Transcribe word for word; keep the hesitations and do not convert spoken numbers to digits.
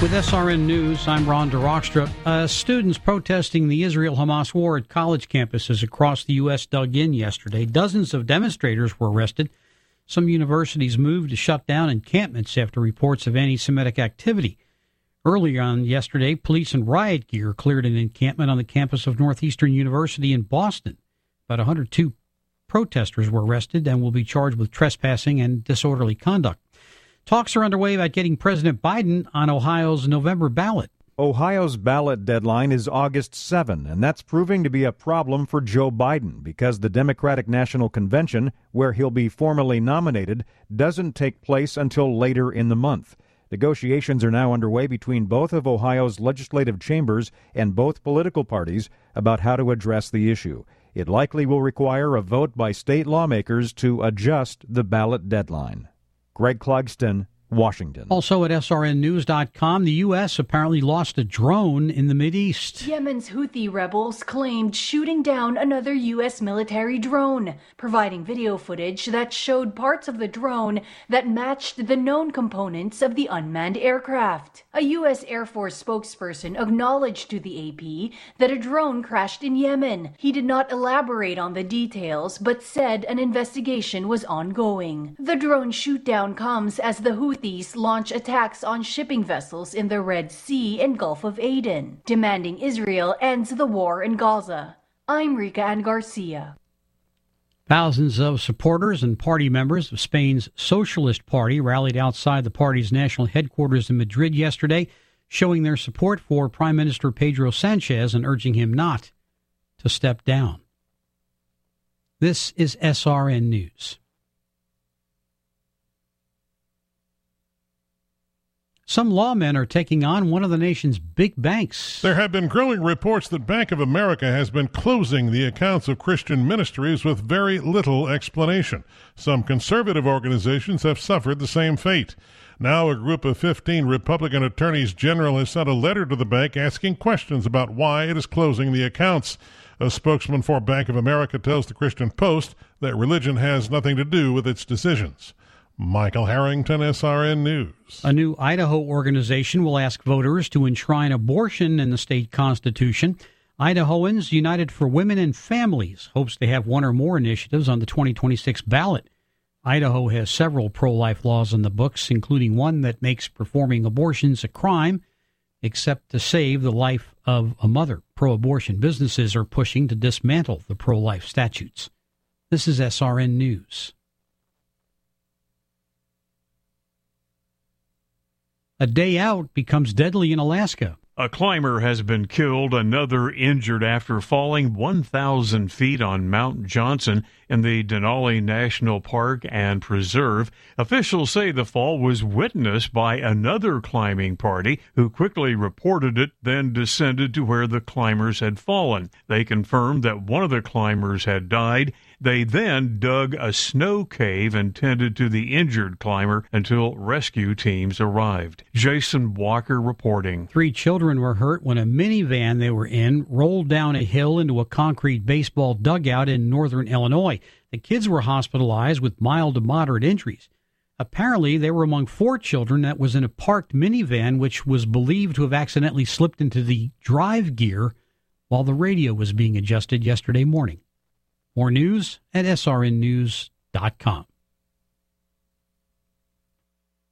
With S R N News, I'm Ron DeRockstra. Uh, students protesting the Israel-Hamas war at college campuses across the U S dug in yesterday. Dozens of demonstrators were arrested. Some universities moved to shut down encampments after reports of anti-Semitic activity. Earlier on yesterday, police in riot gear cleared an encampment on the campus of Northeastern University in Boston. About one hundred two protesters were arrested and will be charged with trespassing and disorderly conduct. Talks are underway about getting President Biden on Ohio's November ballot. Ohio's ballot deadline is August seventh, and that's proving to be a problem for Joe Biden because the Democratic National Convention, where he'll be formally nominated, doesn't take place until later in the month. Negotiations are now underway between both of Ohio's legislative chambers and both political parties about how to address the issue. It likely will require a vote by state lawmakers to adjust the ballot deadline. Greg Clugston, Washington. Also at S R N news dot com, the U S apparently lost a drone in the Mideast. Yemen's Houthi rebels claimed shooting down another U S military drone, providing video footage that showed parts of the drone that matched the known components of the unmanned aircraft. A U S Air Force spokesperson acknowledged to the A P that a drone crashed in Yemen. He did not elaborate on the details, but said an investigation was ongoing. The drone shootdown comes as the Houthis launch attacks on shipping vessels in the Red Sea and Gulf of Aden, demanding Israel ends the war in Gaza. I'm Rika Ann Garcia. Thousands of supporters and party members of Spain's Socialist Party rallied outside the party's national headquarters in Madrid yesterday, showing their support for Prime Minister Pedro Sanchez and urging him not to step down. This is S R N News. Some lawmen are taking on one of the nation's big banks. There have been growing reports that Bank of America has been closing the accounts of Christian ministries with very little explanation. Some conservative organizations have suffered the same fate. Now a group of fifteen Republican attorneys general has sent a letter to the bank asking questions about why it is closing the accounts. A spokesman for Bank of America tells the Christian Post that religion has nothing to do with its decisions. Michael Harrington, S R N News. A new Idaho organization will ask voters to enshrine abortion in the state constitution. Idahoans United for Women and Families hopes to have one or more initiatives on the twenty twenty-six ballot. Idaho has several pro-life laws in the books, including one that makes performing abortions a crime, except to save the life of a mother. Pro-abortion businesses are pushing to dismantle the pro-life statutes. This is S R N News. A day out becomes deadly in Alaska. A climber has been killed, another injured after falling one thousand feet on Mount Johnson in the Denali National Park and Preserve. Officials say the fall was witnessed by another climbing party who quickly reported it, then descended to where the climbers had fallen. They confirmed that one of the climbers had died. They then dug a snow cave and tended to the injured climber until rescue teams arrived. Jason Walker reporting. Three children were hurt when a minivan they were in rolled down a hill into a concrete baseball dugout in northern Illinois. The kids were hospitalized with mild to moderate injuries. Apparently, they were among four children that was in a parked minivan, which was believed to have accidentally slipped into the drive gear while the radio was being adjusted yesterday morning. More news at S R N news dot com.